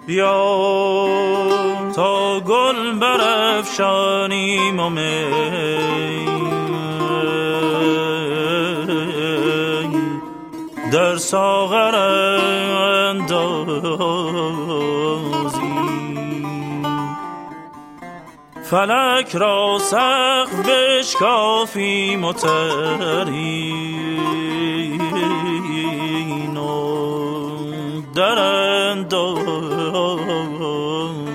بیا تا گل برافشانیم و می در ساغر اندازیم، فلک را سقف بشکافیم و ترین و در اندازیم.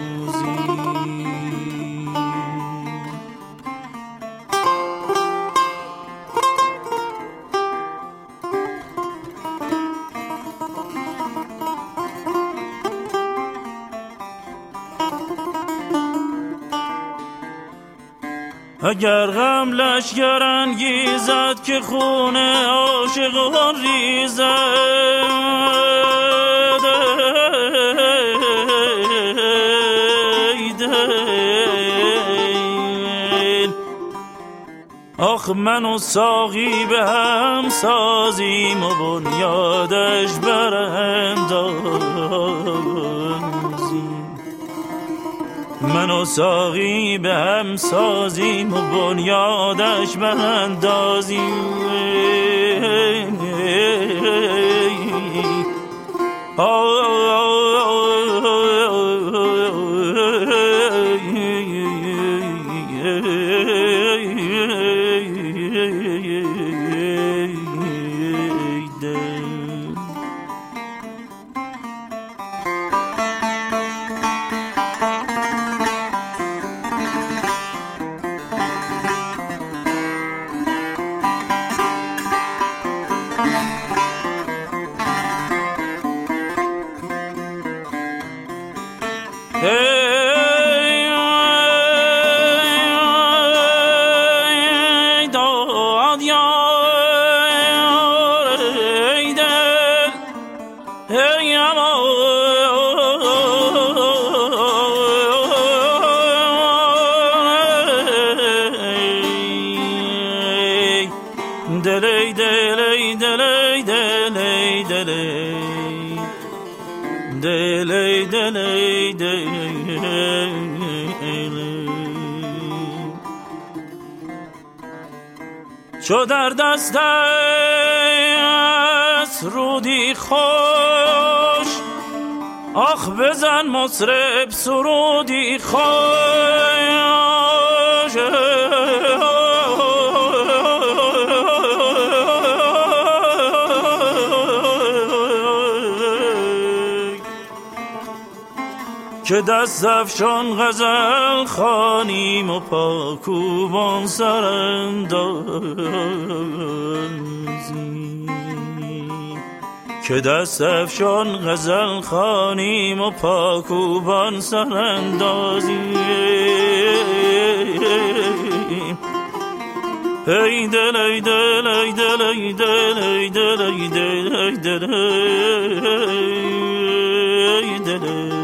اگر غم لشگر انگیزد که خون عاشقان ریزد، آخ من و ساقی به هم سازیم و بنیادش براندازیم. من و ساقی به هم سازیم و بنیادش براندازیم. چو در دست است رودی خوش، آخ بزن مطرب سرودی خوش. که دست افشان غزل خوانیم و پاکوبان سر اندازیم. که دست افشان غزل خوانیم و پاکوبان سر اندازیم. ای دل ای دل ای دل ای دل ای دل ای دل ای دل ای دل.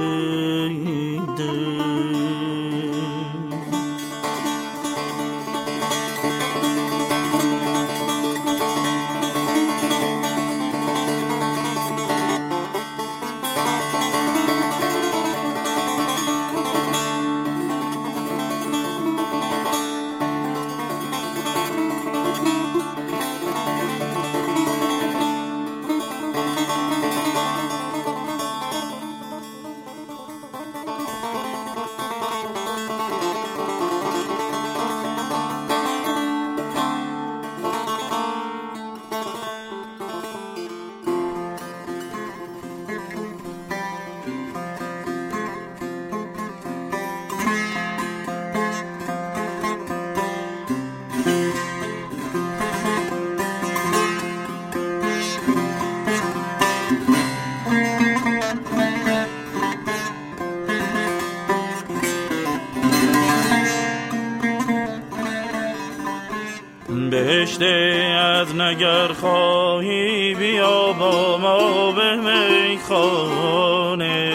بهشت از نگر خواهی بیا با ما به میخانه،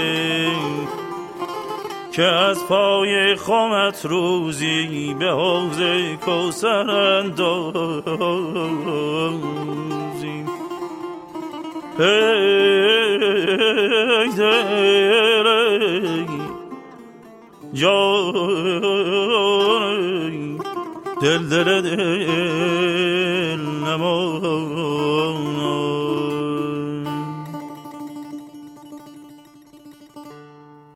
که از پای خمت روزی به حوض کوثر اندازیم. ای دل جان دل دل دل نما